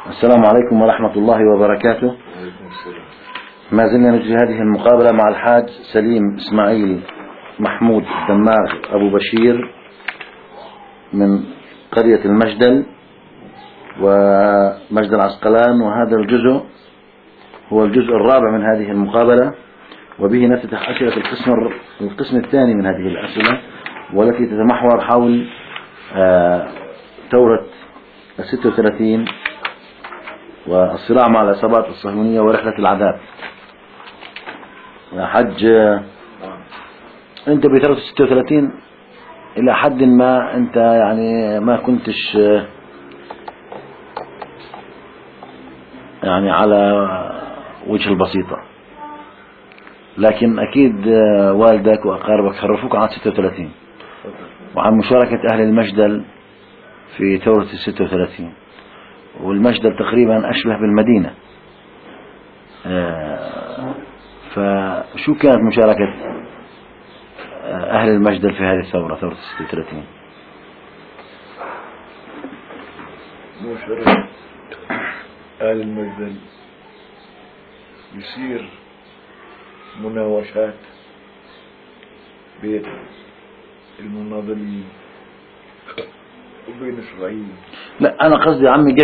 السلام عليكم ورحمة الله وبركاته. وعليكم السلام. ما زلنا نجري هذه المقابلة مع الحاج سليم إسماعيل محمود الدماغ أبو بشير من قرية المجدل ومجدل عسقلان، وهذا الجزء هو الجزء الرابع من هذه المقابلة، وبه نفتتح أسئلة القسم الثاني من هذه الأسئلة، والتي تتمحور حول ثورة 36 والصراع مع العصابات الصهيونية ورحلة العذاب. يا حج، أنت بثورة 36 إلى حد ما أنت يعني ما كنتش يعني على وجه البسيطة، لكن أكيد والدك وأقاربك عرفوك عن 36 وعن مشاركة أهل المجدل في ثورة 36. والمجدل تقريبا أشبه بالمدينة، فشو كانت مشاركة أهل المجدل في هذه الثورة، ثورة 36؟ مشاركة أهل المجدل يصير مناوشات بين المناضلين وبين إسرائيل. لا، أنا قصدي عمي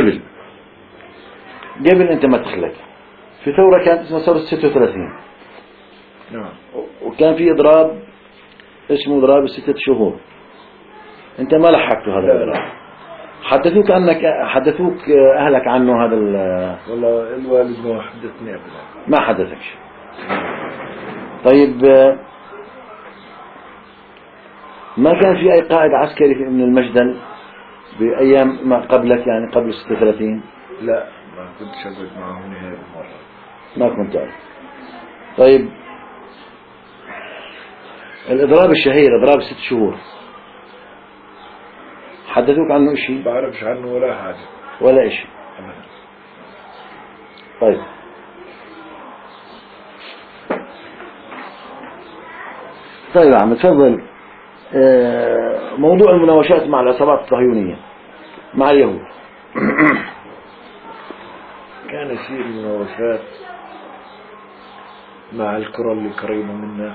قبل أنت ما تخلق في ثورة كانت اسمها ثورة 36. نعم. وكان في إضراب اسمه إضراب ال6 شهور. أنت ما لحقته هذا الإضراب؟ حدثوك أهلك عنه هذا والله الوالد ما حدثني أبدا. ما حدثكش؟ طيب، ما كان في أي قائد عسكري من المجدل بأيام ما قبلك، يعني قبل 36؟ لا، ما كنت أقعد معهم نهائي مرة. ما كنت أعرف. طيب، الإضراب الشهير إضراب 6 شهور حدثوك عنه شيء؟ بعرفش عنه ولا حاجة ولا شيء أبدا. طيب، طيب يا عم تفضل. موضوع المناوشات مع العصابات الصهيونية مع اليهود. كان يصير مناوشات مع القرى اللي قريبة منا،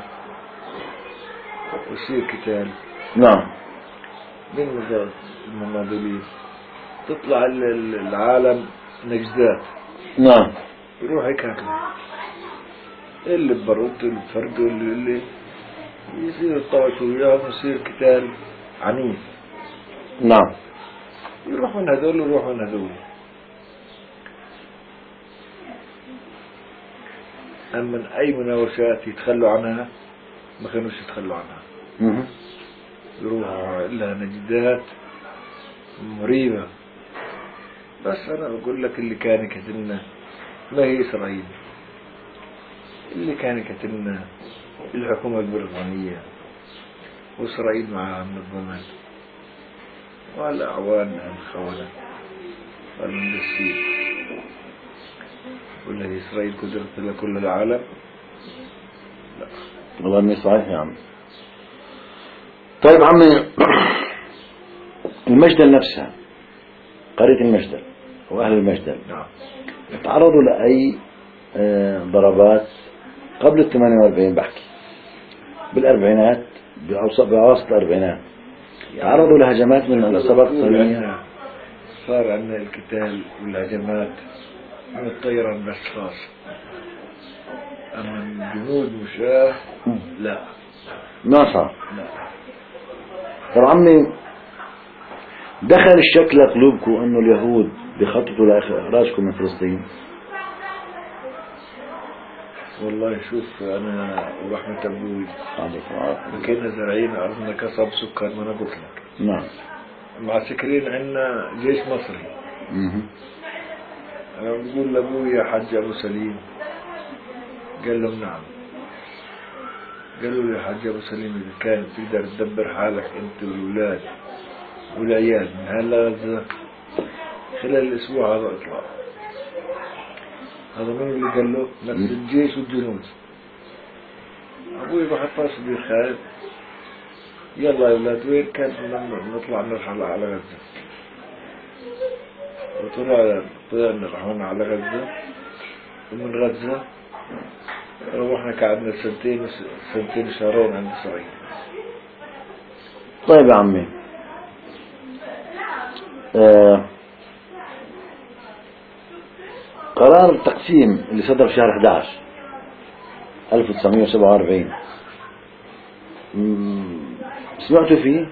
ويصير قتال نعم. بين المناضلين. تطلع العالم نجدات، نعم. يروح يكاكل اللي ببرد اللي بفرد اللي يصير الطوش وياهم، يصير قتال عنيف. نعم. يروح من هذول ويروح من هذول. أما أي مناوشات يتخلوا عنها ما كانوش يتخلوا عنها. يروح لها نجدات مريبة. بس أنا بقول لك اللي كان يكتلنا ما هي إسرائيل، اللي كان يكتلنا الحكومة البريطانية، وإسرائيل معها منظمات والأعوان الخونة والمندسين. ولا إسرائيل قدرت لكل العالم؟ لا والله ما صحيح يا عم. طيب عمي، المجدل نفسها، قرية المجدل وأهل المجدل، نعم، تعرضوا لأي ضربات قبل 48؟ بحكي بالأربعينات، بأواسط الأربعينات، تعرضوا لهجمات من العصابات الصهيونية؟ صار عندنا القتال والهجمات من الطيران بس خاص، أما الجنود مشاة لا، ما صار. لا. طبعا عمي، دخل الشك لقلوبكم أنه اليهود بيخططوا لإخراجكم من فلسطين؟ والله شوف، أنا ورحمة أبوي كنا زارعين أرضنا كسب سكر، ما أنا قلت لك. نعم. معسكرين عندنا جيش مصري. أنا بقول لأبوي يا حج أبو سليم، قال لهم نعم. قالوا لي يا حج أبو سليم، إذا كان تقدر تدبر حالك أنت والأولاد والعيال من هالغزة خلال الأسبوع هذا اطلع. هذا من اللي قال له؟ نفس الجيش والجنود. أبوي راح اتصل بي خالد، يلا يا أولاد وين كان نطلع نرحل على غزة. طلعنا رحنا على غزة، ومن غزة روحنا قعدنا سنتين شهرين عند إسرائيل. طيب يا عمي، قرار التقسيم اللي صدر في شهر 11 1947 سمعتوا فيه؟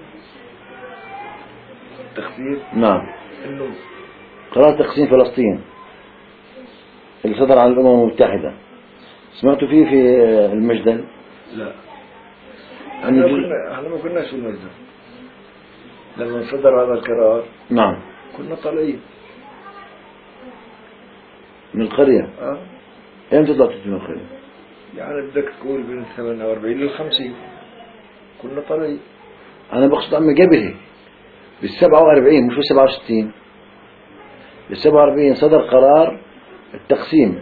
تخفيف نعم، إنه قرار تقسيم فلسطين اللي صدر عن الأمم المتحدة، سمعتوا فيه في المجدل؟ لا، أنه احنا ما كناش في المجد لما صدر هذا القرار. نعم، كنا طالعين من القرية. امتى طلعتوا من القرية؟ يعني بدك تقول بين 48 لل 50 كنا طالعين. أنا بقصد عمي قبل هيك بال 47 مش بال 67. بال 47 صدر قرار التقسيم.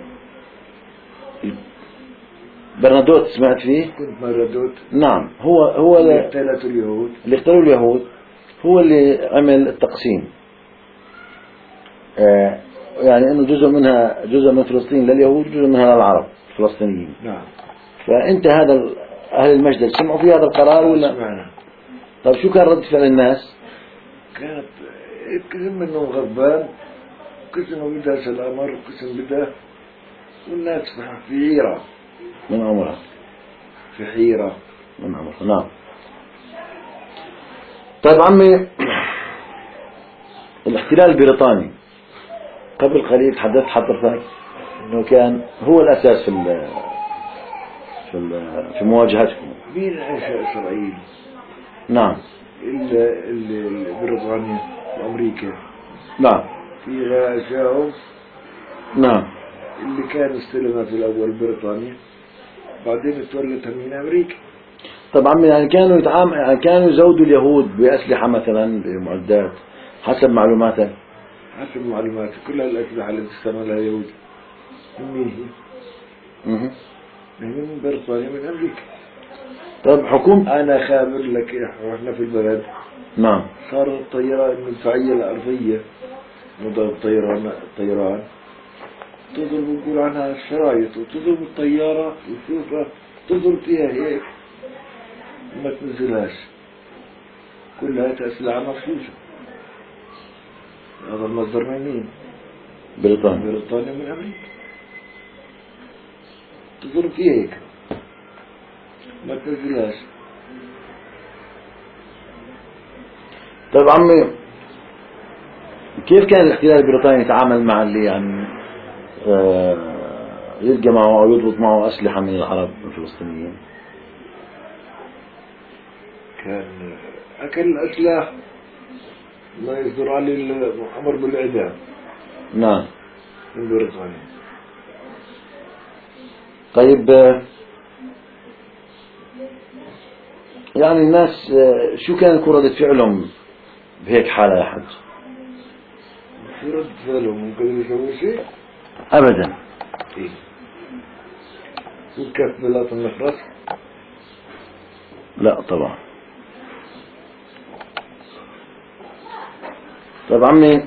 برنادوت سمعت فيه؟ كنت برنادوت. نعم، هو اللي احتلته اليهود، اللي اختاروا اليهود، هو اللي عمل التقسيم. يعني انه جزء من فلسطين لليهود وجزء منها للعرب الفلسطينيين. نعم. فانت اهل المجد سمعوا في هذا القرار ولا؟ سمعنا. طيب شو كان رد فعل الناس؟ كانت قسم منهم غضبان، قسم بدها الامر، قسم بدها، والناس في حيرة من عمرها. في حيرة من عمرها. نعم. طيب عمي، الاحتلال البريطاني قبل قليل تحدثت حضرتك انه كان هو الاساس في مواجهتكم. مين انشأ اسرائيل؟ نعم. بريطانيا وامريكا. نعم. في انشأهم. نعم. اللي كان استلمها في الاول بريطانيا، بعدين تولتها من امريكا. طبعا يعني كانوا يزودوا اليهود باسلحه مثلا بمعدات حسب معلوماتك. حسب معلوماتي كل الاسلحه اللي تستعملها اليهود من مين هي؟ من بريطانيا، من امريكا. طيب حكومة، انا خابر لك احنا في البلد. نعم. صار الطيران المدفعيه الارضيه، موضوع الطيران تضرب بقول عنها الشرايط، وتضرب الطياره وتشوفها تضرب فيها هيك ما تنزلهاش، كلها أسلحة مغشوشة. هذا المصدر من مين؟ بريطانيا. بريطانيا من أمريكا. تضرب فيها هيك ما تنزلهاش. طيب عمي، كيف كان الاحتلال البريطاني يتعامل مع اللي يعني يلقى معه أو يضبط معه أسلحة من العرب الفلسطينيين؟ كان أكل الأسلحة ما يصدر عليه الأمر بالإعدام. نعم. من بريطانيا. طيب يعني الناس شو كانت ردة فعلهم بهيك حالة يا حج؟ شو رد فعلهم؟ ممكن يسوي شيء؟ أبدا. إيه؟ وكيف بلاط النفرس؟ لا طبعا. طيب عمي،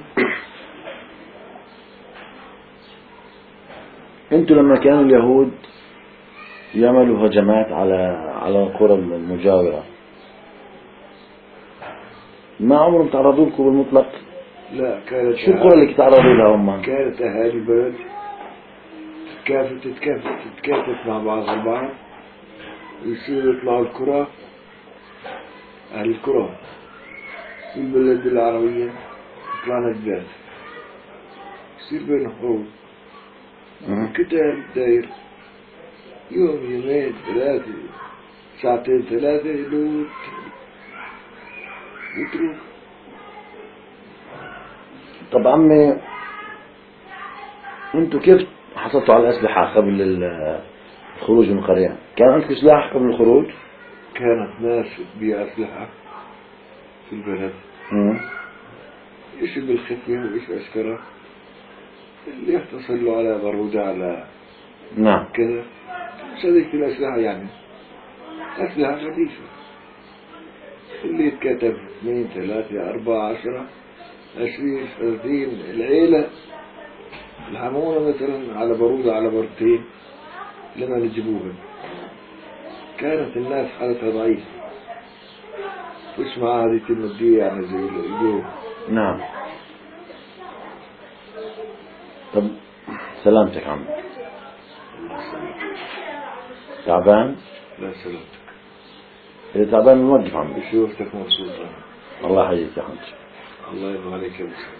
انتوا لما كانوا اليهود يعملوا هجمات على القرى المجاورة ما عمرهم تعرضوا لكم بالمطلق؟ لا، كانت شو القرى اللي تعرضوا لها هم؟ كانت أهالي البلد تتكاتف مع بعض البعض، ويصيروا يطلعوا القرى، أهل القرى والبلد العربية يطلعنا جداد، يصير بين حروب، قتال داير يوم يومين ثلاثة، ساعتين ثلاثة يلوت وتروح. طب عمي، انتوا كيف حصلتوا على الأسلحة قبل الخروج من القرية؟ كان عندكم سلاح قبل الخروج؟ كانت ناس تبيع أسلحة في البلد، إيش بالخفية وإيش أشكره، اللي يحتصل له على بارودة على نعم كذا، صديق الأسلحة يعني أسلحة خفيفة، اللي يتكتب 2 3 4 10 20 30 العيلة الحمونة مثلا على برودة على برتين لما نجيبوها كانت الناس حالتها ضعيفة مش مع هذه المادية يعني زي اليوم. نعم. طب سلامتك عمي. تعبان؟ لا سلامتك. إذا تعبان نوقف عمي. بشوفتك مبسوطة. الله يحييك يا حمد. الله يرضى عليك يا بسم.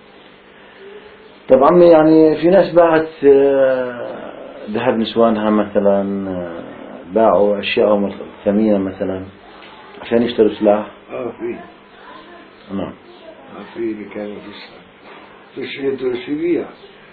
طب عمي يعني في ناس باعت ذهب نسوانها مثلا، باعوا أشياءهم الثمينة مثلا عشان يشتروا سلاح. في. نعم. في اللي كانوا في بيع.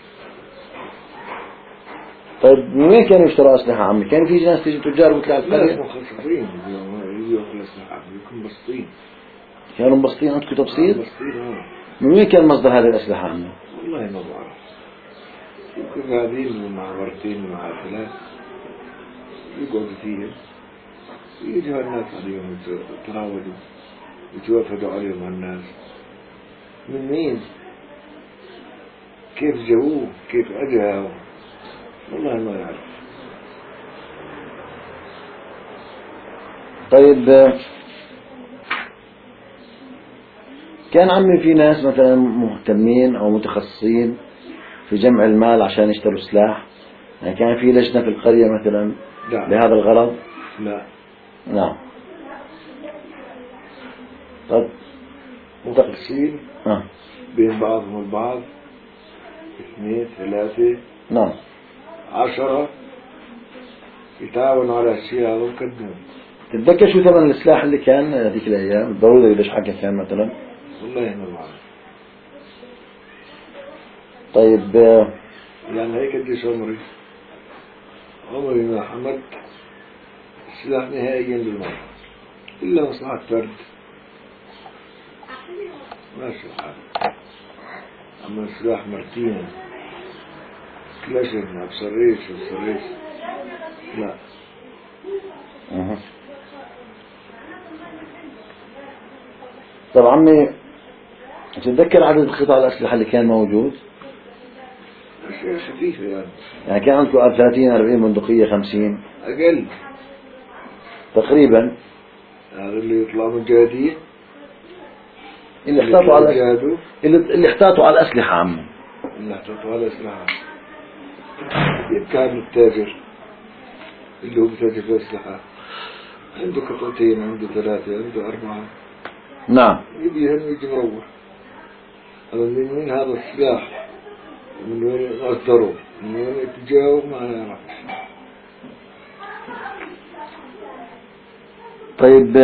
طيب من وين كانوا يشتروا أسلحة عمي؟ كان في ناس تيجي تجار بتلاقي القرية؟ لا مخصصين يبيعوا الأسلحة يكون بسطين. كانوا مبسطين عندكم تبسيط؟ بسطين. من وين كان مصدر هذه الأسلحة عمي؟ والله ما بعرف. يمكن قاعدين مع مرتين ومع ثلاث يقعدوا فيهم يجوا الناس عليهم يتراودوا يتوافدوا عليهم الناس. من مين؟ كيف جابوه؟ كيف أجهوا؟ والله ما يعرف. طيب كان عمي في ناس مثلا مهتمين أو متخصصين في جمع المال عشان يشتروا سلاح، يعني كان في لجنة في القرية مثلا لا. لهذا الغرض؟ لا. نعم. طب مختصين بين بعضهم البعض 2 3 نعم 10 يتعاونوا على أشياء ويقدموا. تتذكر شو ثمن السلاح اللي كان هذيك الأيام؟ البارودة قديش حقها كان مثلا؟ والله ما بعرف. طيب يعني هيك قديش عمري ما حملت السلاح نهائيا بالمرة إلا مصلحة فرد ماشي الحال. أما السلاح مرتين كلاشن بصريش لا. طب عمي تتذكر عدد قطع الأسلحة اللي كان موجود؟ أشياء خفيفة يعني كان عندكم 30 40 بندقية 50 أقل تقريبا. هذا اللي يطلع من جهادية اللي احتاطوا على الأسلحة عمي. اللي احتاطوا على الأسلحة كان التاجر اللي هو بتاجر في الأسلحة عنده قطعتين عنده 3 عنده 4 نعم يبيهم ويجي مروح. من وين هذا السلاح من وين مصدره من وين اتجاهه ما يعرف. طيب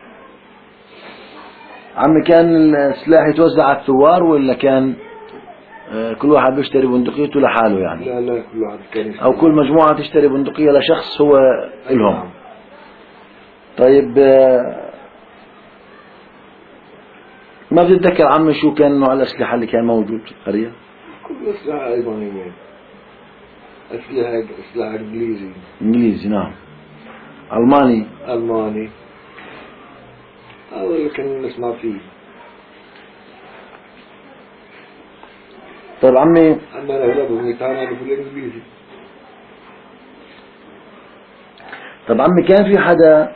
عمي كان السلاح يتوزع على الثوار ولا كان كل واحد بيشتري بندقيته لحاله يعني؟ لا كل واحد كان يشتري. أو كل مجموعة تشتري بندقية لشخص هو إلهم. نعم. طيب ما بتتذكر عمي شو كان نوع الأسلحة اللي كان موجود في القرية؟ كل أسلحة أيضاً أسلحة إنجليزي نعم. ألماني هذا اللي كنا نسمع فيه. طيب عمي أما أغلبهم يتعاملوا في الإنجليزي. طب عمي كان في حدا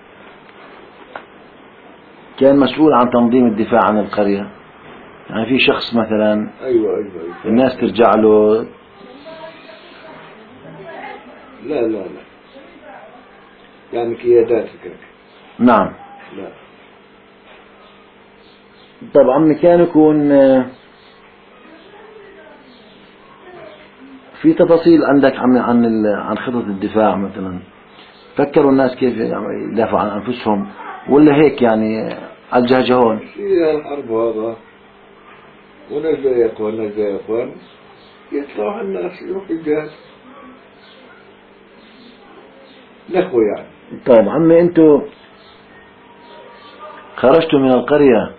كان مسؤول عن تنظيم الدفاع عن القرية؟ يعني في شخص مثلا أيوة. الناس ترجع له؟ لا يعني قيادات فكرك. نعم. لا. طب عمي كان يكون في تفاصيل عندك عن خطط الدفاع مثلا؟ فكروا الناس كيف يدافعوا عن أنفسهم ولا هيك يعني على الجهجهون؟ في الحرب هذا ونجد يا إخوان يطلعوا الناس يروحوا الجهاز نخوة يعني. طيب عمي انتوا خرجتوا من القرية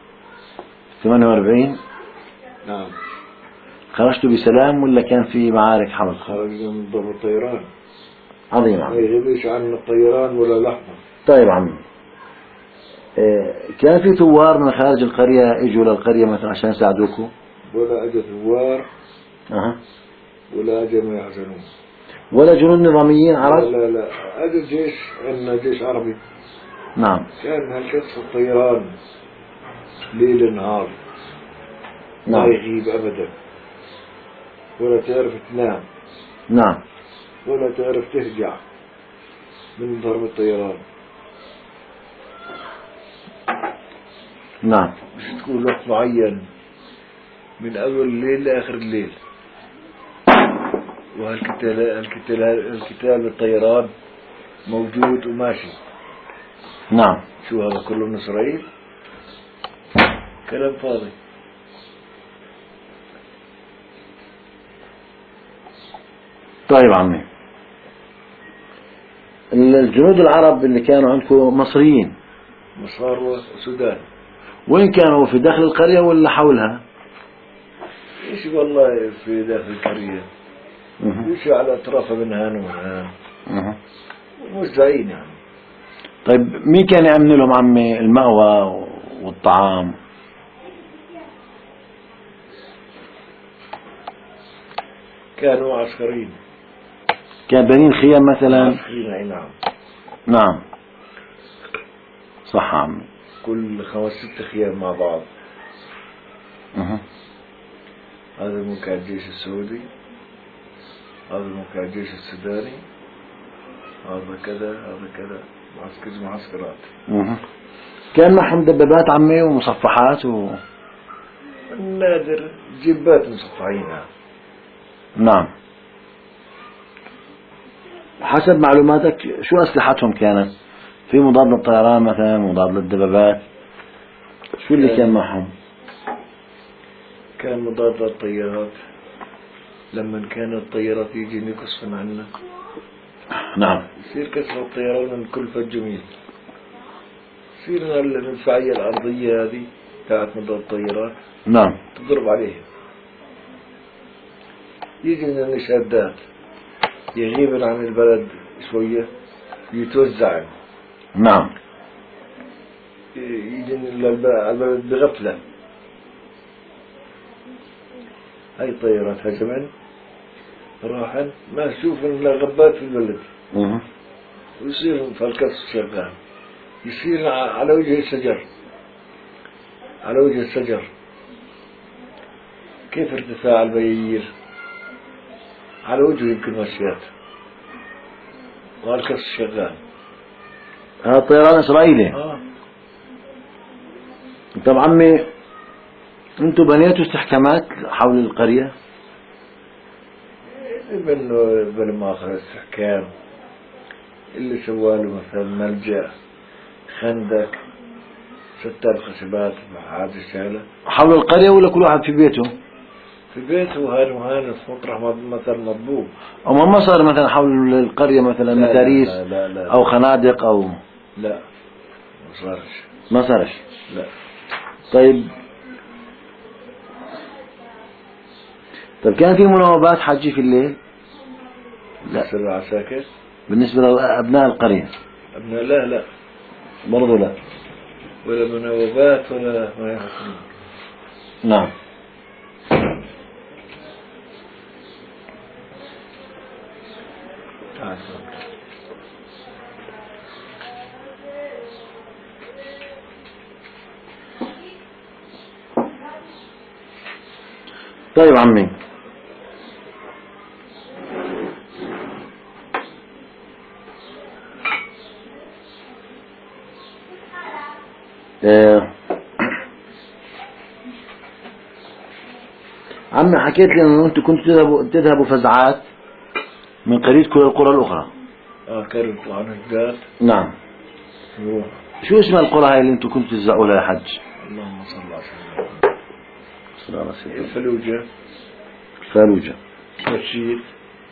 48؟ نعم. خرجتوا بسلام ولا كان في معارك حرب؟ خرجنا من ضرب الطيران. عظيم ما يغيبش عن الطيران ولا لحظة. طيب عمي كان في ثوار من خارج القرية يجوا للقرية مثلا عشان يساعدوكم؟ ولا أجا ثوار أه. ولا أجا ما يحزنون ولا جنود نظاميين عرب؟ لا أجا جيش، عندنا جيش عربي. نعم. كان هالشخص الطيران ليل نهار، ما نعم. يغيب أبدا، ولا تعرف تنام نعم. ولا تعرف ترجع من ضرب الطيران. نعم. مش تكون وقت معين من أول الليل لآخر الليل. القتال بالطيران موجود وماشي. نعم. شو هذا كله من إسرائيل؟ كلام فاضي. طيب عمي، الجنود العرب اللي كانوا عندكم مصريين، مصار والسودان، وين كانوا؟ في داخل القرية ولا حولها؟ إيش والله في داخل القرية، إيش على أطراف منهان ومنهان، موزعين يعني. طيب مين كان يأمن لهم عمي المأوى والطعام؟ كانوا عسكريين. كان بنين خيام مثلا؟ عسكريين، أي نعم. نعم صح عمي. كل 5-6 خيام مع بعض. هذا موقع الجيش السعودي، هذا موقع الجيش السوداني، هذا كذا هذا كذا، معسكرات. كان معهم دبابات عمي ومصفحات النادر جيبات مصفحينها. نعم. حسب معلوماتك شو أسلحتهم كانت؟ في مضاد للطيران مثلا، مضاد للدبابات، شو اللي كان معهم؟ كان مضاد للطيارات، لما كانت الطيارات يجي يقصفن عنا. نعم. يصير كسر الطيران من كل فج جميل. يصير المدفعية الأرضية هذه تاعت مضاد الطيارات. نعم. تضرب عليهم. يجي من النشادات يغيب عن البلد شوية، يتوزع. نعم. يجي البلد بغفلة. هاي طيارات هجمن راحن ما تشوف إلا غبات في البلد. ويصير فالكسر شغال، يصير على وجه الشجر، على وجه الشجر. كيف ارتفاع البيير على وجه يمكن مشيات، والكسر شغال. هذا طيران إسرائيلي. طب عمي، انتوا بنيتوا استحكامات حول القرية؟ بل ما أخذ استحكام اللي سواله مثلا ملجأ، خندق، 6 خشبات بعد الشالة حول القرية ولا كل واحد في بيته؟ في بيته. وهان مطرح مثلا مطبوب. أو ما صار مثلا حول القرية مثلا مداريس لا. أو خنادق أو؟ لا ما صارش. لا. طيب كان في مناوبات حجي في الليل؟ لا. بالنسبة عساكر؟ بالنسبة لأبناء القرية؟ أبناء لا برضو لا، ولا مناوبات ولا ما يحصل. نعم. طيب عمي، عمي حكيت لي انه انتم كنتوا تذهبوا فزعات من قريتكم للقرى الاخرى. كانوا يطلعون هجات. نعم. شو اسم القرى هاي اللي انتم كنتوا تزعوا لها حج؟ اللهم صل على سيدنا. الفلوجة، مسجد،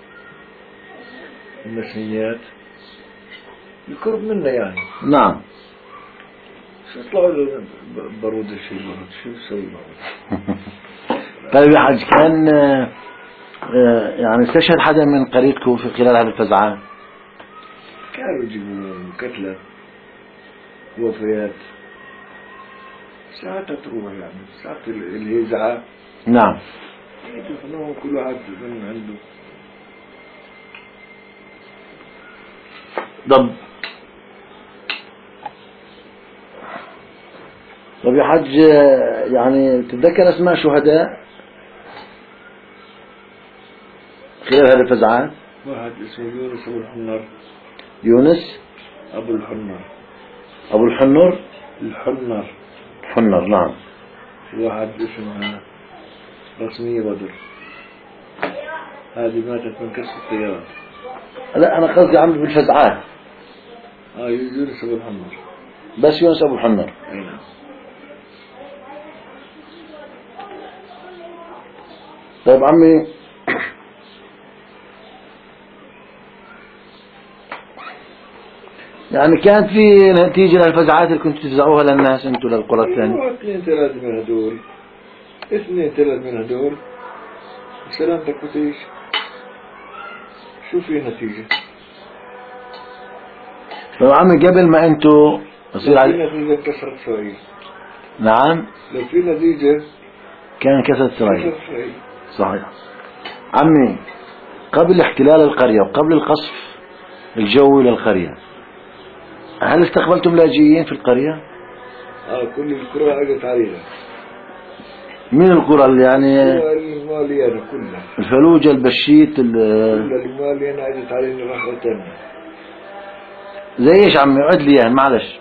المسنيات، القرب منا يعني. نعم. شو يطلعوا له برود شو يسوي معه؟ طيب يا حج، كان يعني استشهد حدا من قريتكم في خلال هذه الفزعات؟ كانوا يجيبوا قتلى، وفيات. ساعتها تروح يعني ساعة الهزعة نعم. يدفنوهم كل واحد من عنده. طب يا حج يعني تتذكر أسماء شهداء خلال هذه الفزعات؟ واحد اسمه يونس أبو الحنر. يونس أبو الحنر. أبو الحنر. الحنر. نعم. واحد اسمها رسمية بدر، هذه ماتت من كسر الطيارة. لا أنا قصدي عمرو بالفزعات. يونس أبو الحنر. بس يونس أبو الحنر. أي نعم. طيب عمي يعني كانت في نتيجة للفزعات اللي كنتوا تفزعوها للناس انتوا للقرى الثانية؟ 2 3 من هدول، 2 3 من هدول سلامتك بتعيش. شو في نتيجة؟ طيب عمي قبل ما انتوا يصير لو في نتيجة انكسرت إسرائيل. نعم. لو في نتيجة كان كسرت إسرائيل. صحيح. عمي قبل احتلال القرية وقبل القصف الجوي للقرية هل استقبلتم لاجئين في القرية؟ كل القرى اجت علينا. من القرى اللي يعني المالية كلها، الفلوجة البشيت كل المالية اجت علينا رحلة. زي ايش عمي؟ عد لي يعني معلش.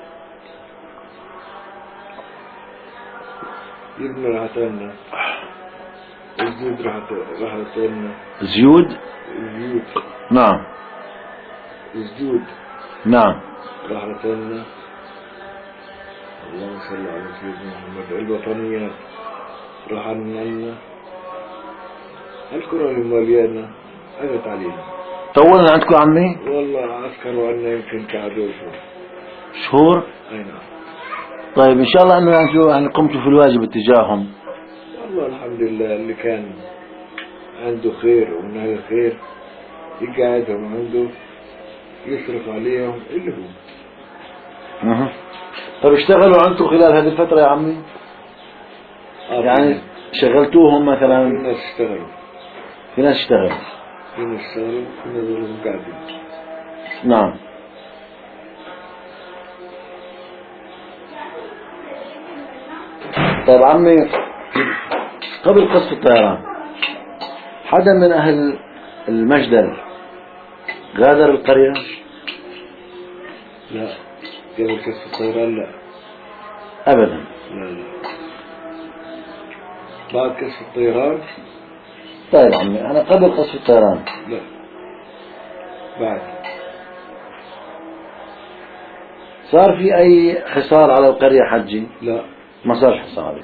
يبنى رحلتنا، الزيود رحلتنا. زيود. نعم. الزيود. نعم. رحلتنا. اللهم صل على سيدنا محمد. الوطنيات رحلنا. القرى المالية اجت علينا. طولنا عندكم عمي؟ والله عسكروا عنا يمكن كعدوا شهور. اي نعم. طيب ان شاء الله انه انتم يعني قمتوا في الواجب اتجاههم. والله الحمد لله اللي كان عنده خير ونهى خير يقعدهم عنده يصرف عليهم اللي هو. طيب اشتغلوا عندكم خلال هذه الفترة يا عمي؟ يعني شغلتوهم مثلا؟ في ناس اشتغلوا. في ناس اشتغلوا ظلهم قاعدين. نعم. طيب عمي قبل قصف الطيران حدا من أهل المجدل غادر القرية؟ لا. قبل قصف الطيران لا أبدا. لا. بعد قصف الطيران. طيب عمي أنا قبل قصف الطيران. لا. بعد. صار في أي حصار على القرية حجي؟ لا ما صار حصار عليه.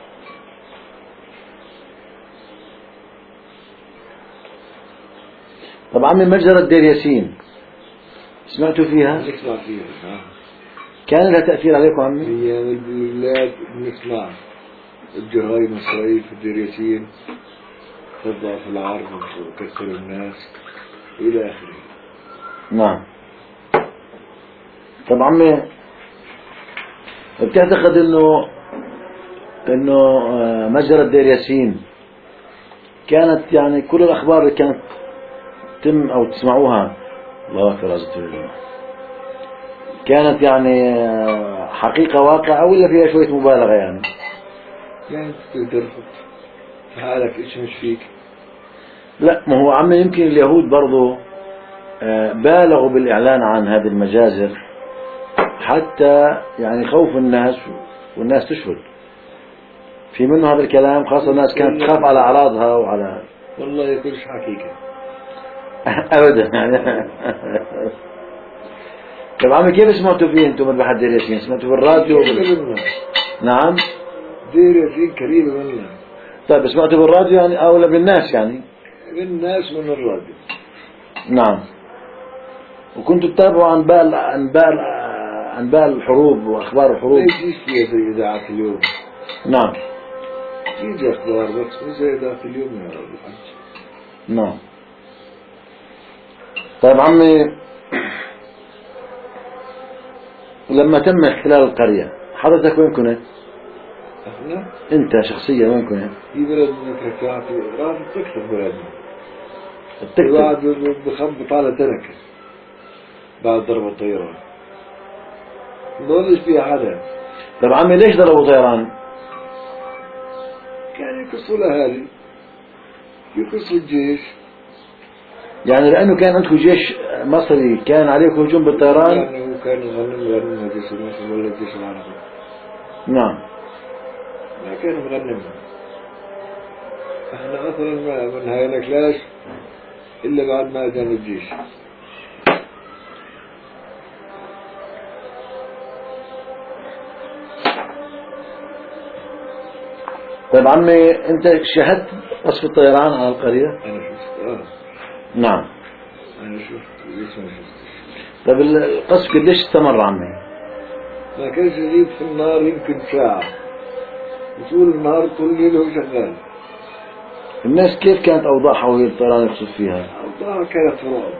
طب عمي مجزرة دير ياسين سمعتوا فيها؟ نسمع فيها. كان لها تأثير عليكم عمي؟ هي من البلاد بنسمع الجرايم إسرائيل في دير ياسين تضعف العرب وكثر الناس إلى آخره. نعم. طب عمي بتعتقد انه مجزرة دير ياسين كانت يعني كل الأخبار اللي كانت تم أو تسمعوها الله أكبر عزة كانت يعني حقيقة واقعة ولا فيها شوية مبالغة يعني تقدر في حالك إيش مش فيك؟ لا ما هو عمي يمكن اليهود برضو بالغوا بالإعلان عن هذه المجازر حتى يعني خوف الناس والناس تشهد في منه هذا الكلام خاصة الناس كانت تخاف على أعراضها وعلى والله يكونش حقيقة أبدا يعني. طب عمي كيف سمعتوا فيه انتم مذبحة دير ياسين؟ سمعتوا بالراديو؟ نعم. دير ياسين قريبة منا. طيب سمعتوا بالراديو يعني أو بالناس يعني؟ بالناس من الراديو. نعم. وكنتوا تتابعوا أنباء الحروب وأخبار الحروب؟ ليش فيها زي إذاعة اليوم؟ نعم. في أخبار بس مو زي إذاعة اليوم يا رب الحج. نعم. طيب عمي لما تم احتلال القرية حضرتك وين كنت؟ احنا أنت شخصيا ممكن في بلد ذكرك يعني في راح تكتب بلدنا تكتب. الواحد بخبط على تركه بعد ضرب الطيران ما ضلش فيها حدا. طب عمي ليش ضربوا طيران؟ كان يقصوا الأهالي يقصوا الجيش يعني لأنه كان عندكم جيش مصري كان عليكم هجوم بالطيران. يعني هو كان غنم الجيش المصري ولا الجيش العربي. نعم. ما كان مغنم. احنا اصلا ما نهايناك لاش الا بعد ما اذن الجيش. طيب عمي أنت شاهدت قصف الطيران على القرية؟ انا شفت نعم. انا شفت ليش ما شفتش. طيب القصف قديش استمر عمي؟ ما كانش يغيب في النهار يمكن ساعة وطول النهار طول الليل هو شغال. الناس كيف كانت أوضاعها وهي الطيران يقصف فيها؟ أوضاعها كانت رعب.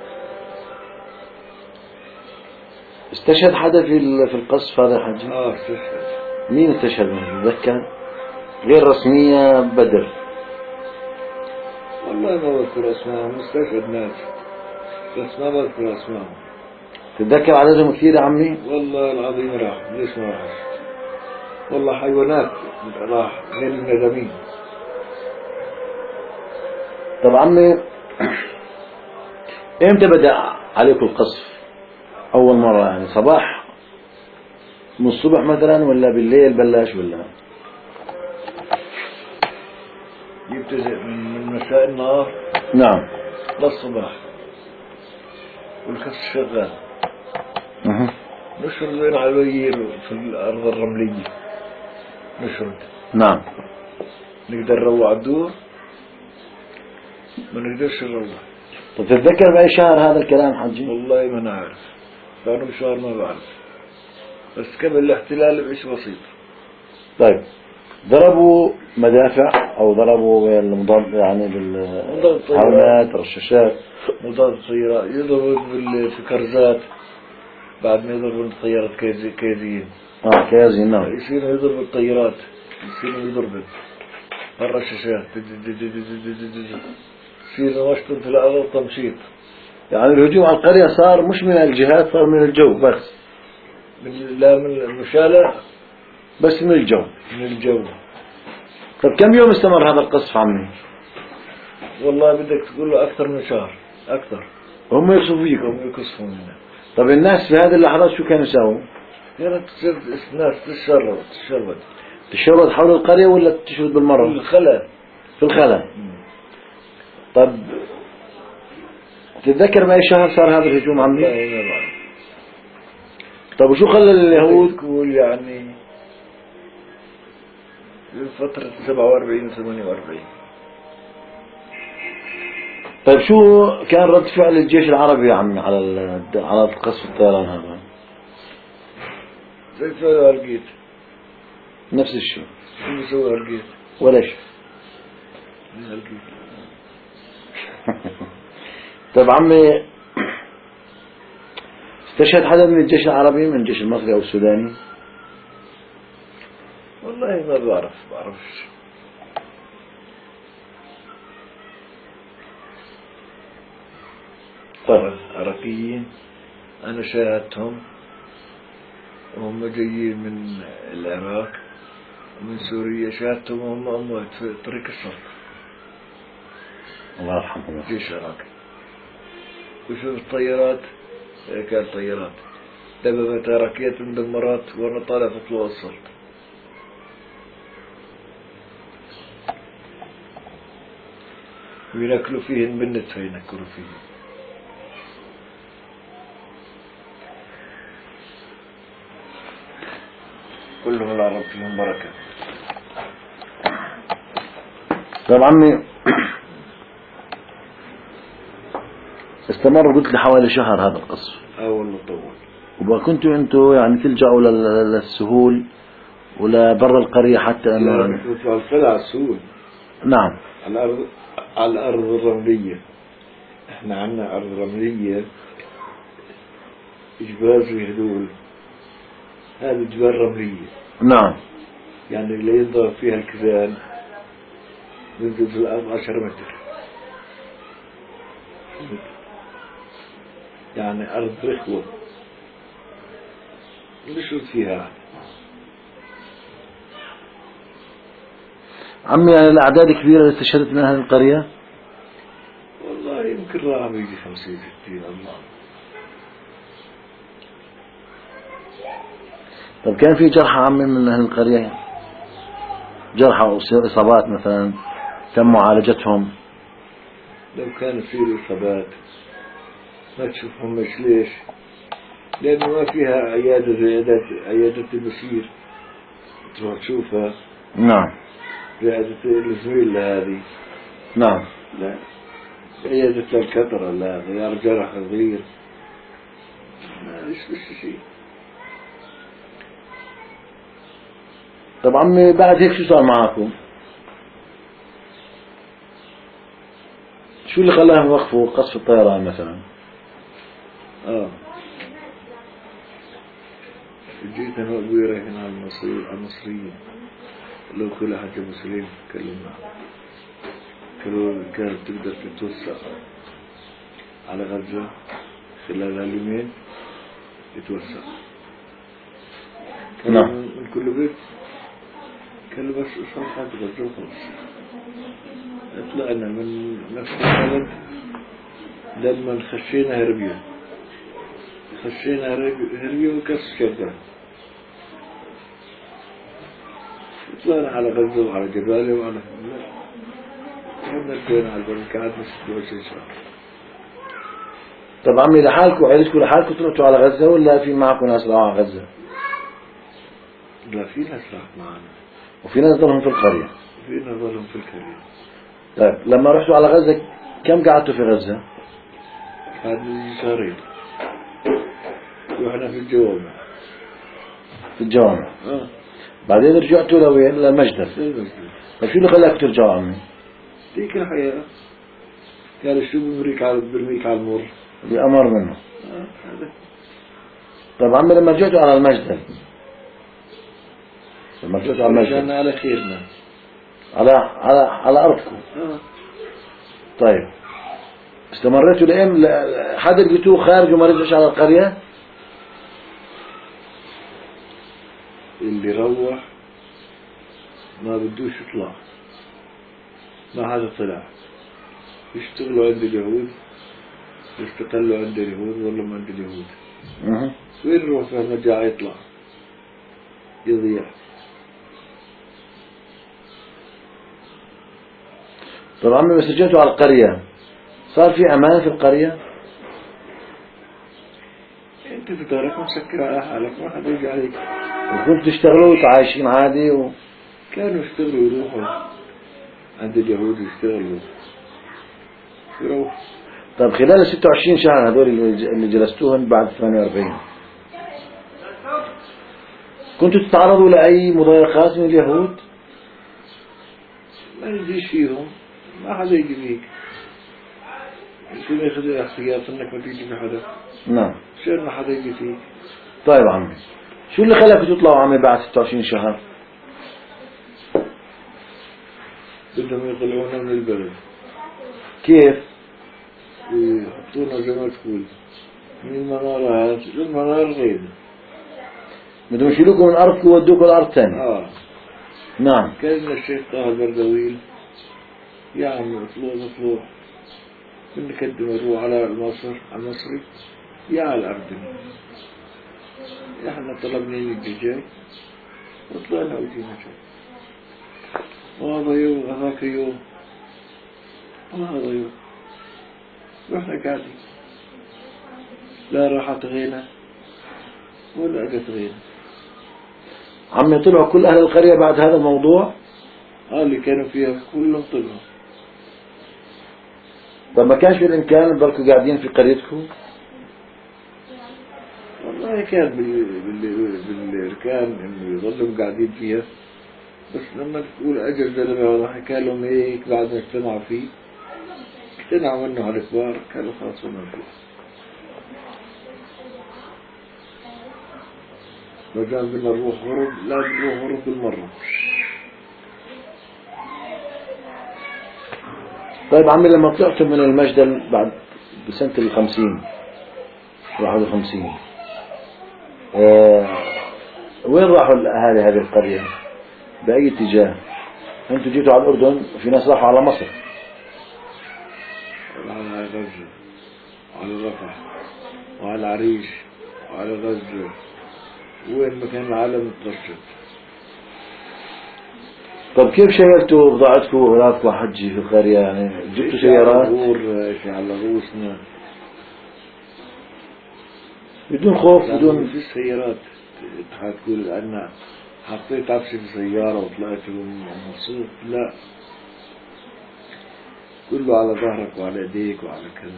استشهد حدا في القصف هذا يا حجي؟ استشهد. مين استشهد منه تتذكر؟ غير رسمية بدر. والله ما بذكر اسمائهم استشهد ناس بس ما بذكر اسمائهم. تتذكر عددهم كثير يا عمي؟ والله العظيم راح ليش ما راحش. والله حيوانات راح غير الندمين. طب عمي امتى بدأ عليكم القصف؟ أول مرة يعني صباح من الصبح مثلا ولا بالليل بلش ولا؟ يبتدئ من مساء النهار نعم للصباح والقصف شغال. نشرد بين علويين في الأرض الرملية نشرد. نعم. نقدر نروع الدور ما نقدرش نروح. طب تتذكر بأي شهر هذا الكلام حجي؟ والله ما نعرف كانوا شهر ما بعرف بس قبل الاحتلال بإيش بسيط. طيب ضربوا مدافع أو ضربوا المضاد يعني بالحاولات رشاشات؟ مضاد الطيارات يضرب في كرزات بعد ما يضرب الطيارات كيزيين. كيزيين نعم. يصير يضرب الطيارات يصير يضرب الرشاشات يصير مشطن في الأرض تمشيط. يعني الهجوم على القرية صار مش من الجهات صار من الجو بس. لا من المشالة بس من الجو. من الجو. طب كم يوم استمر هذا القصف عمي؟ والله بدك تقول له أكثر من شهر أكثر. هم يقصفوا فيكم؟ هم يقصفوا منا. طب الناس في هذه اللحظات شو كانوا يساووا؟ كانت الناس تشرد حول القرية ولا تشرد بالمرة؟ في الخلا. في الخلا. طب تتذكر بأي شهر صار هذا الهجوم عمي؟ لا ما بعرف. طب وشو خلى اليهود؟ تقول يعني في فترة 47 و 48. طيب شو كان رد فعل الجيش العربي يا عمي على قصف الطيران هذا؟ زي سوى هالقيت. نفس الشيء. شو بيسوي هالقيت؟ ولا شيء. هالقيت. طيب عمي استشهد حدا من الجيش العربي من الجيش المصري أو السوداني؟ والله ما بعرفش. طيب عراقيين أنا شاهدتهم وهم جايين من العراق ومن سوريا شاهدتهم وهم أموات في طريق الشرق. الله يرحمهم. جيش عراقي. وشوف الطيارات كانت طيارات دبابات عراقية مدمرات وأنا طالع في طلوع الصرد. وينكلوا فيهن بالنتفة ينكلوا فيهن. كلهم العرب فيهم بركة. طيب عمي استمر قلت لي حوالي شهر هذا القصف. والله طول. وكنتوا انتوا يعني تلجأوا للسهول ولا برا القرية حتى انه نطلع على السهول. نعم. على الأرض الرملية. احنا عنا أرض رملية جبال في هدول. هذه جبال رملية. نعم. يعني اللي يضرب فيها الكذان ينزل في الأرض 10 متر، يعني أرض رخوة نشرد فيها. عمي يعني الأعداد كبيرة اللي استشهدت من أهل القرية؟ والله يمكن راهم يجي 50 60 الله. طب كان في جرحى عمي من أهل القرية؟ جرحى أو إصابات مثلا تم معالجتهم؟ لو كان في إصابات ما تشوفهم، مش ليش؟ لأنه ما فيها عيادة المسير تروح تشوفها. نعم. عيادة الزميل هذه نعم. لا، عيادة الكثرة لا، غيار جرح صغير ما يشبه شيء. طب عمي بعد هيك شو صار معاكم؟ شو اللي خلاهم يوقفوا قصف الطيران مثلا؟ جيت أنا وأبوي رايحين على المصريين، لو كل حاجة مسلمين كلمنا، قالوا كانت تقدر تتوسع على غزة خلال هاليومين يتوسع. نعم. من كل بيت قالوا بس أصلا حاجة غزة وخلص. طلعنا من نفس البلد لما خشينا هربيون، وكسر شغال. طلعنا على غزة وعلى جبالة وعلى رجعنا على البركة عاد بس 26 شهر. طب عمي لحالكم عيلتكم لحالكم طلعتوا على غزة ولا في معكم ناس راحوا على غزة؟ لا، في ناس راحت معنا وفي ناس ضلهم في القرية. في ناس ضلهم في القرية. طيب لما رحتوا على غزة كم قعدتوا في غزة؟ قعدنا شهرين وإحنا في الجوامع. في الجوامع. بعدين رجعتوا لوين؟ للمجدل. طيب شو اللي خلاك ترجعوا عمي؟ ديك الحياة، قال شو برميك على المر بأمر منه. طيب عمي لما رجعتوا على المجدل، رجعنا على خيرنا على أرضكم. طيب استمريتوا لأم حد لقيتوه خارج وما رجعش على القرية؟ اللي روح ما بدوش يطلع، ما حدا طلع، يشتغلوا عند اليهود، يستقلوا عند اليهود ولا ما عند اليهود. وين يروح فما جاء يطلع يضيع. طب عمي بس رجعتوا على القرية صار في أمان في القرية؟ انت في دارك مسكر على حالك، ما حدا يجي عليك. وكنتوا تشتغلوا وتعايشين عادي كانوا يشتغلوا يروحوا عند اليهود يشتغلوا يروحوا. طب خلال ال 26 شهر هذول اللي جلستوهم بعد 48 كنتوا تتعرضوا لأي مضايقات من اليهود؟ ما يجيش فيهم، ما حدا يجي فيك. شو ياخذ احتياط انك ما تيجي في حدا؟ نعم. شو ما حدا يجي فيك. طيب عمي شو اللي خلاكم تطلعوا عمي بعد 26 شهر؟ بدهم يطلعونا من البلد. كيف؟ يحطونا زي ما تقول من المنارة هات للمنارة غير. بدهم يشيلوكم من أرضكم ويودوكم لأرض ثانية. نعم. كان الشيخ طه البردويل يا عم اطلع بنقدم نروح على مصر على المصري يا على الأردن. احنا طلبنا يجي جاي وطلعنا وجينا جاي. وهذا يوم هذاك يوم وهذا يوم واحنا قاعدين لا راحت غينا ولا اجت غينا. عمي طلعوا كل أهل القرية بعد هذا الموضوع؟ اللي كانوا فيها كلهم طلعوا. طب ما كانش في الإمكان تضلكوا قاعدين في قريتكم؟ والله كان بالإركان إنه يظلوا قاعدين فيها، بس لما تقول أجل زلمة حكى لهم هيك بعد ما اجتمعوا فيه اقتنعوا منه على الكبار قالوا خلاص ونرجع. ما دام بدنا نروح غرب لا نروح غرب بالمرة. طيب عمي لما طلعتم من المجدل بعد بسنة 50 51 وين راحوا الأهالي هذه القرية؟ بأي اتجاه؟ أنتوا جيتوا على الأردن وفي ناس راحوا على مصر. على غزة وعلى رفح وعلى العريش وعلى غزة، وين ما كان العالم مترشد. طب كيف شغلتوا بضاعتكم وأولادكم حجي في القرية؟ يعني جبتوا سيارات؟ إيش على رؤوسنا بدون خوف بدون في سيارات. تقول أن حطيت عفشي في سيارة وطلعت مبسوط؟ لا، كله على ظهرك وعلى ايديك وعلى كذا.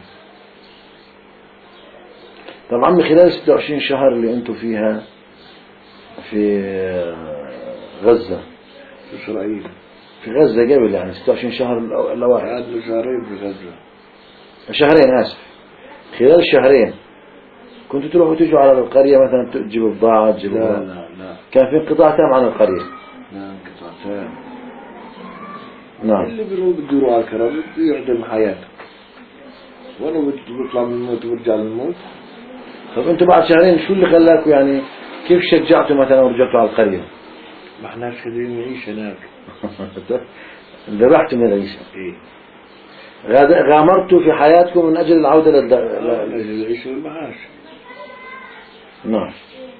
طب عمي خلال 26 شهر اللي انتم فيها في غزة، في إسرائيل، في غزة قبل يعني 26 شهر الأواخر، قعدنا شهرين في غزة. شهرين آسف، خلال الشهرين كنتوا تروحوا تيجوا على القرية مثلا تجيبوا بضاعة تجيبوا؟ لا كان في انقطاع تام عن القرية. لا انقطاع تام. نعم. اللي بده يروح على الكرم بده يعدم حياته، وانا بيطلع من الموت وبرجع من الموت. طب انتوا بعد شهرين شو اللي خلاكم يعني كيف شجعتوا مثلا ورجعتوا على القرية؟ ما احناش قادرين نعيش هناك. ذبحتوا من العيشة. ايه، غامرتوا في حياتكم من أجل العودة من أجل العيش والمعاش. نعم.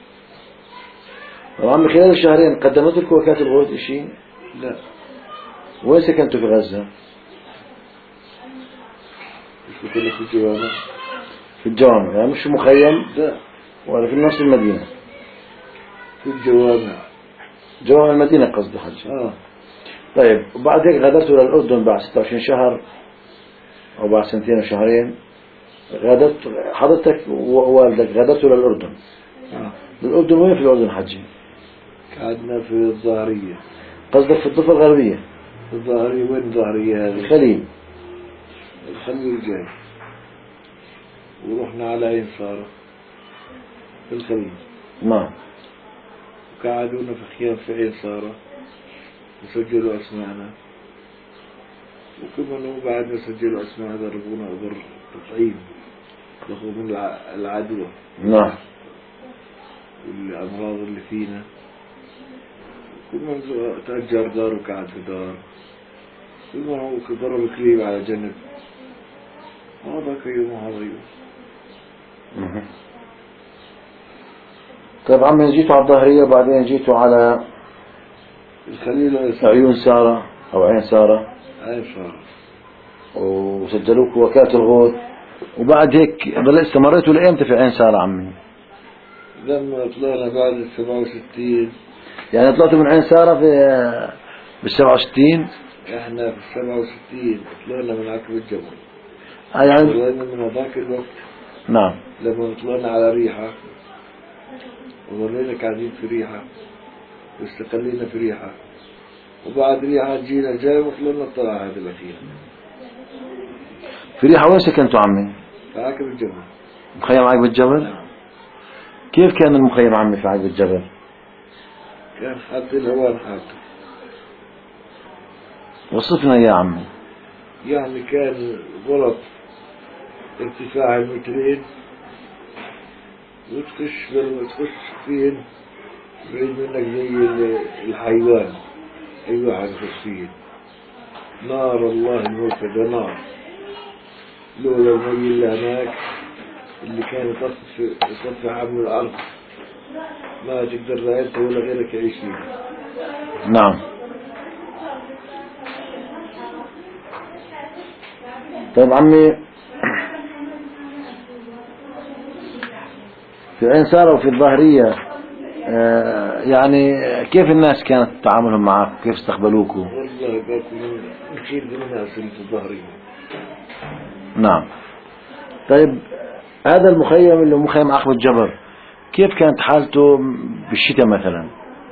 طبعا خلال الشهرين قدمت لكم وكالة الغوث شيء؟ لا. وين سكنتوا في غزة؟ مش بقول لك في الجوامع. في الجوامع يعني مش مخيم؟ لا. ولا في نفس المدينة؟ في الجوامع. جوامع المدينة قصدي حج. طيب وبعد هيك غادرتوا للأردن بعد 26 شهر أو بعد سنتين وشهرين، غادرت حضرتك ووالدك غادرتوا للأردن. الأردن وين في الأردن حجي؟ قعدنا في الظاهرية. قصدك في الضفة الغربية؟ الظاهرية. وين الظاهرية هذه؟ الخليل. الخليل جاي، ورحنا على عين صارة في الخليل. نعم. وقعدونا في خيام في عين صارة وسجلوا أسماءنا، وكمان بعد ما سجلوا أسماءنا ضربونا ضرب تطعيم لخوف من العدوى. نعم. والأمراض اللي فينا. كمان تأجر دار وقعد في دار. كمان هو ضرب كليب على جنب. هذا يوم وهذا يوم. طيب عمي جيتوا على الظهرية وبعدين جيتوا على الخليل عيون سارة أو عين سارة. عين سارة. وسجلوك وكالة الغوث، وبعد هيك استمريتوا لأيمتى في عين سارة عمي؟ لما طلعنا بعد 67. يعني طلعتوا من عين سارة في 67؟ احنا في 67 طلعنا من عقب الجبل. يعني طلعنا من هذاك الوقت. نعم. لما طلعنا على ريحة وظلينا قاعدين في ريحة واستقلينا في ريحة، وبعد ريحة جينا جاي وطلعنا الطلعة هذه الأخيرة. في ريحة وين سكنتوا عمي؟ في عقب الجبل. مخيم عقب الجبل؟ كيف كان المخيم عمي في عقب الجبل؟ كان حاط الهوان حاطه. وصفنا يا عمي. يعني كان غرف ارتفاع 2 متر، وتخش فين بعيد منك زي الحيوان. أي واحد يخش فيه. نار الله الموقدة نار. لولا المي اللي هناك اللي كان يصفي عمو الأرض ما تقدر لا أنت ولا غيرك يعيش فيه. نعم. طيب عمي في عين سارة وفي الظاهرية يعني كيف الناس كانت تعاملهم معك؟ كيف استقبلوكوا؟ والله باكو من خير الناس اللي في الظاهرية. نعم. طيب هذا المخيم اللي هو مخيم عقب الجبل كيف كانت حالته بالشتاء مثلا؟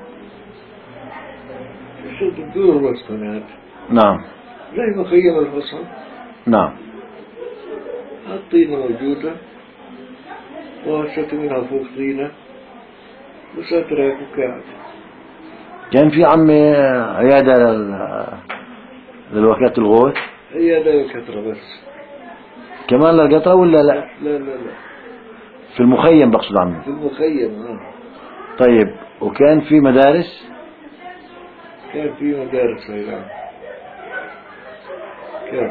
شوف الدور والسكنات. نعم. زي مخيم الحصن. نعم. الطينة موجودة وهشت منها فوق طينة وسترك وقاعد. كان في عمي عيادة للوكالة الغوث؟ هي ده كثرة بس. كمان للقطرة ولا لا؟ لا لا لا، في المخيم بقصد عمي. في المخيم. طيب وكان في مدارس؟ كان في مدارس أيضا. كان.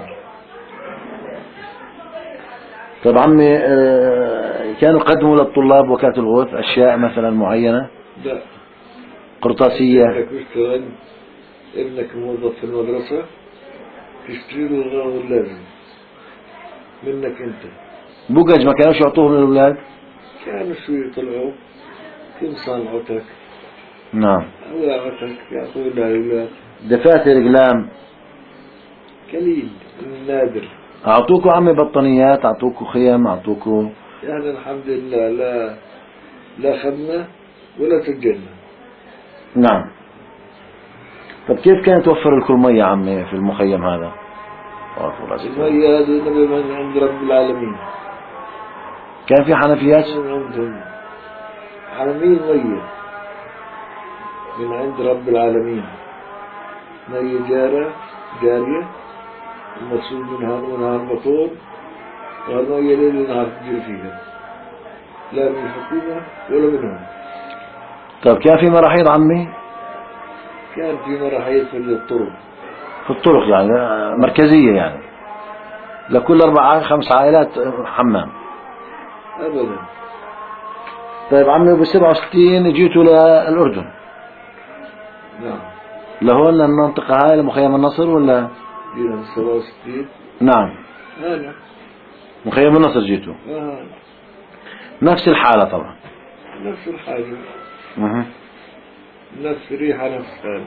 طيب عمي كانوا يقدموا للطلاب وكالة الغوث أشياء مثلا معينة لا. قرطاسية؟ إنك تشتغل، ابنك موظف في المدرسة، تشتري له الغرض اللازم منك أنت. بوجج ما كانوش يعطوهم للأولاد؟ كانوا شو يطلعوا كم صنعتك نعم. أواعتك يعطوا لها الأولاد. دفاتر أقلام؟ قليل نادر. أعطوكوا عمي بطانيات، أعطوكوا خيم، أعطوكوا؟ يعني الحمد لله لا خدنا ولا سجلنا. نعم. طب كيف كانت توفر الكل مية عمي في المخيم هذا؟ المية هذه من عند رب العالمين. كان في حنفيات؟ من عندهم حرمين مية من عند رب العالمين، مية جارية المقصود منها المطور، والمية ليل ونهار تجري فيها، لا من الحكومة ولا منهم. طيب كان في مراحيض عمي؟ كان في مراحيض في الطرق. في الطرق يعني مركزية يعني لكل 4-5 عائلات حمام؟ أبدا. طيب عمي ب67 جيتوا للأردن؟ نعم. لهون المنطقة هاي لمخيم النصر ولا؟ جينا في 67. نعم. أنا مخيم النصر جيتوا؟ نفس الحالة طبعا. نفس الحاجة. أه. نفس ريحة نفس حالة.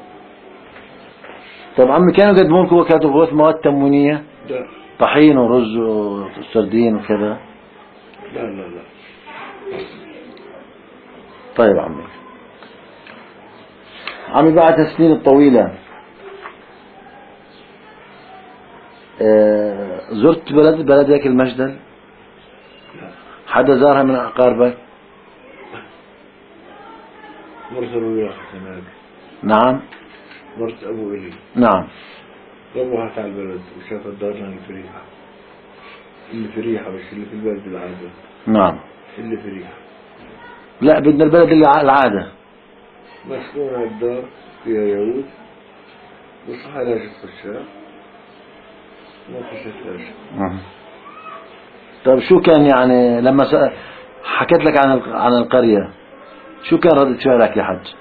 طيب عمي كانوا يقدمون لكم وكالة الغوث مواد تموينية؟ لا طحين ورز وسردين وكذا؟ لا لا لا. طيب عمي بعد السنين الطويلة زرت بلدك المجدل؟ حدا زارها من أقاربك؟ مرت أبو إلي هناك. نعم. مرت أبو إلي. نعم. روحت على البلد وشافت دارنا اللي في ريحة مش اللي في البلد العادة. نعم. اللي في ريحة. لا بدنا البلد اللي العادة. مسكونة الدار فيها يهود وصح علاج الخشاء ما خشتهاش. طيب شو كان يعني لما حكيت لك عن القرية شو كان ردة فعلك يا حج؟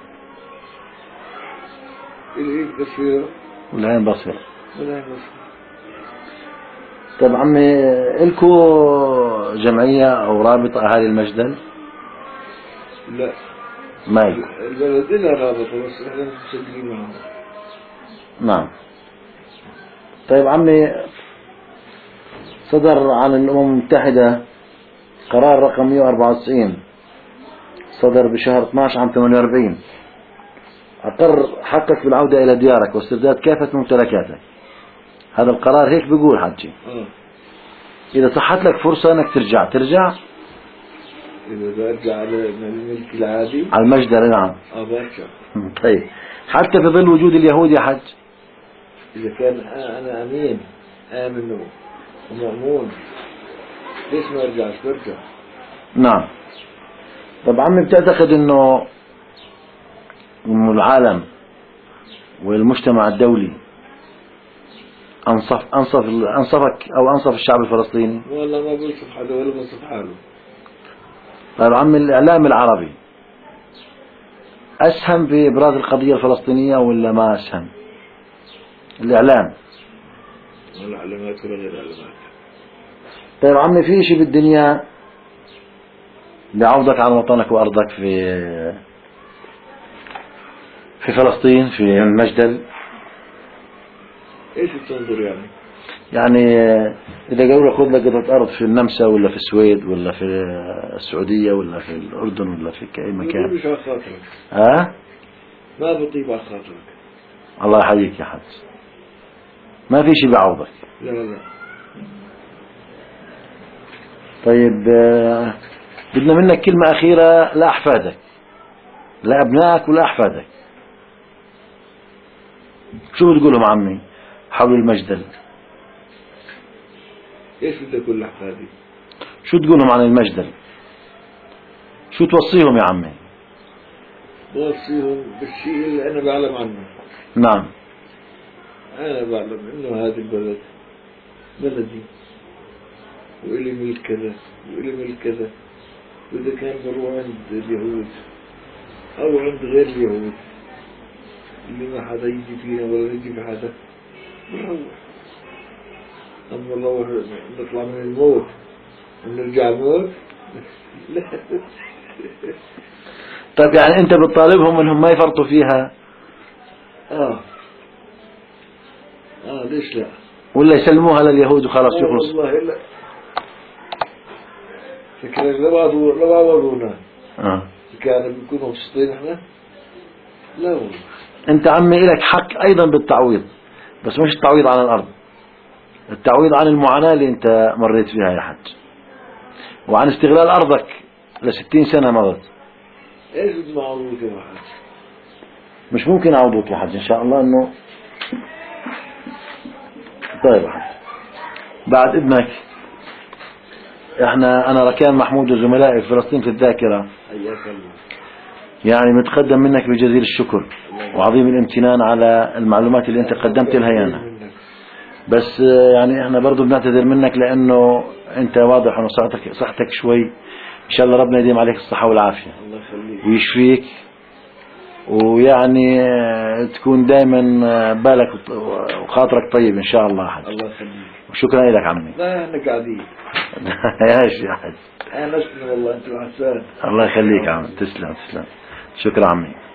الإيد بصيرة والعين بصيرة. والعين بصيرة. طيب عمي إلكو جمعية أو رابطة أهالي المجدل؟ لا ما إلكو. البلد لها رابطة بس احنا مش مسجلين معهم. نعم. طيب عمي صدر عن الأمم المتحدة قرار رقم 194 صدر بشهر 12 عام 48 أقر حقك بالعودة إلى ديارك واسترداد كافة ممتلكاتك. هذا القرار هيك بيقول حجي. إذا صحت لك فرصة أنك ترجع إذا برجع على الملك العادي على المجدل. نعم. برجع. طيب حتى في ظل وجود اليهود يا حج؟ إذا كان أنا أمين آمن ومأمون ليش ما أرجعش؟ برجع. نعم. طب عمي بتعتقد إنه العالم والمجتمع الدولي أنصفك أو أنصف الشعب الفلسطيني؟ والله ما بنصف حدا ولا بنصف حاله. طيب عمي الإعلام العربي أسهم في إبراز القضية الفلسطينية ولا ما أسهم؟ الإعلام ولا علامات ولا غير علامات. طيب عمي في شيء بالدنيا بيعوضك عن وطنك وأرضك في فلسطين في المجدل؟ ايش بتنظر يعني؟ يعني إذا قالوا لك خذ لك قطعة أرض في النمسا ولا في السويد ولا في السعودية ولا في الأردن ولا في أي مكان، ما بطيب على خاطرك. ما بطيب على خاطرك. الله يحييك يا حج. ما في شيء بيعوضك. لا لا. طيب بدنا منك كلمة أخيرة لأحفادك، لأبنائك ولأحفادك. شو بتقولهم عمي حول المجدل؟ ايش بدك كل حفادي؟ شو تقولهم عن المجدل؟ شو توصيهم يا عمي؟ بوصيهم بالشيء اللي انا بعلم عنه. نعم. انا بعلم انه هذا البلد بلدي، وإلي ملك كذا وإلي ملك كذا، وإذا كان بروح عند اليهود أو عند غير اليهود اللي ما حدا يجي فينا ولا يجي في حدا بنروح. أما نروح نطلع من الموت ونرجع الموت لا. طيب يعني أنت بتطالبهم أنهم ما يفرطوا فيها؟ ليش لا؟ ولا يسلموها لليهود وخلاص يخلص؟ والله لا، فكرة لبعضونا كانوا بيكونوا مبسوطين احنا؟ لا والله. انت عمي لك حق ايضا بالتعويض، بس مش التعويض عن الارض، التعويض عن المعاناة اللي انت مريت فيها يا حج، وعن استغلال ارضك ل60 سنة مضت. ايش بدنا نعوضوك يا حج؟ مش ممكن اعوضوك يا حج ان شاء الله انه. طيب يا حج بعد اذنك، انا ركان محمود وزملائي في فلسطين في الذاكرة، حياك الله، يعني متقدم منك بجزيل الشكر وعظيم الامتنان على المعلومات اللي انت قدمت لها لنا. بس يعني احنا برضو بنعتذر منك لانه انت واضح انه صحتك شوي، ان شاء الله ربنا يديم عليك الصحة والعافية ويشفيك، ويعني تكون دائما بالك وخاطرك طيب ان شاء الله حج. الله يخليك وشكرا لك عمي. لا احنا قاعدين يا حج انا نسمع والله انت حسان. الله يخليك عمي، تسلم. شكرا عمي.